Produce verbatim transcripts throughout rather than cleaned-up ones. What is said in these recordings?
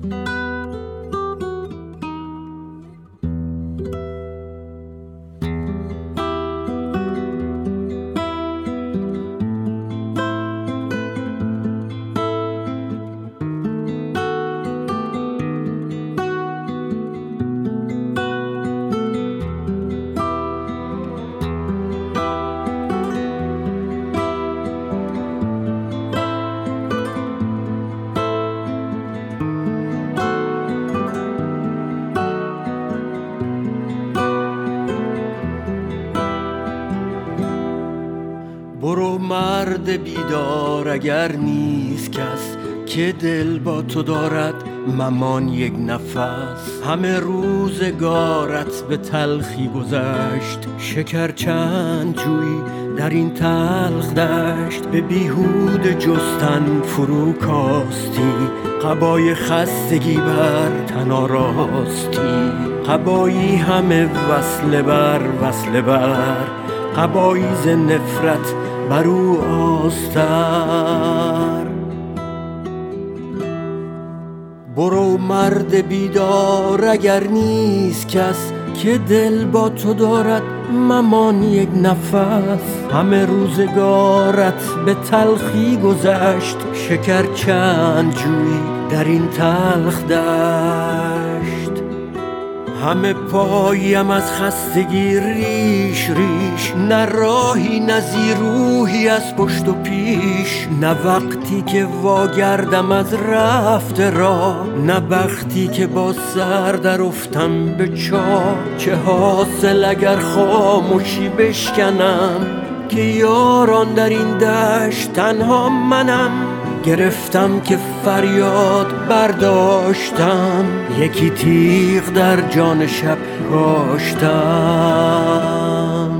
برو مرد بیدار، اگر نیست کس که دل با تو دارد ممان یک نفس. همه روزگارت به تلخی گذشت، شکر چند جویی در این تلخ دشت. به بیهوده جستن فرو کاستی، قبای خستگی بر تن آراستی. قبایی همه وصله بر وصله بر، قبایی ز نفرت بر او آستر. برو مرد بیدار، اگر نیست کس که دل با تو دارد ممان یک نفس. همه روزگارت به تلخی گذشت، شکر چند جویی در این تلخ دشت. همه پایم از خستگی ریش ریش، نه راهی نه زیروحی از پشت و پیش. نه وقتی که واگردم از رفته راه، نه بختی که با سر در افتم به چاه. چه حاصل اگر خاموشی بشکنم، که یاران در این دشت تنها منم. گرفتم که فریاد برداشتم، یکی تیغ در جان شب کاشتم.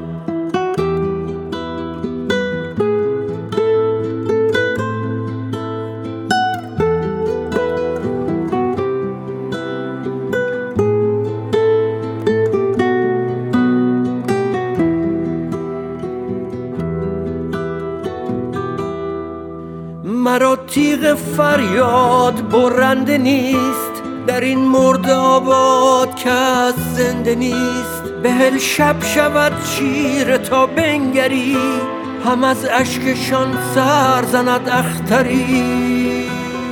مرا تیغ فریاد برنده نیست، در این مرد آباد کس زنده نیست. بهل شب شود چیره تا بنگری، هم از اشکشان سر زند اختری.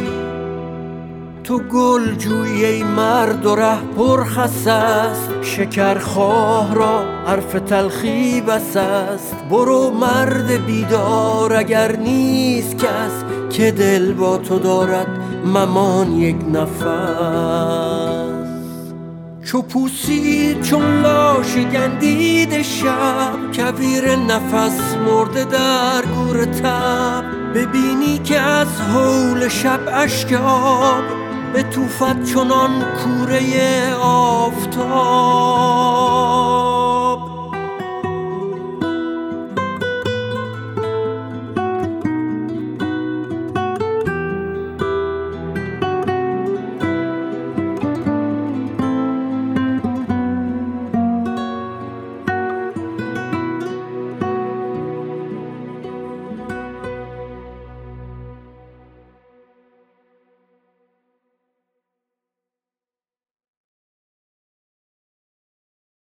تو گل جویی ای مرد و ره پرخس است، شکرخواه را حرف تلخی بس است. برو مرد بیدار، اگر نیست کس که دل با تو دارد ممان یک نفس. چو پوسید چون لاش گندید شب، کویر نفس مرده در گور تب. ببینی که از هول شب اشک آب، به توفت چنان کوره آفتاب.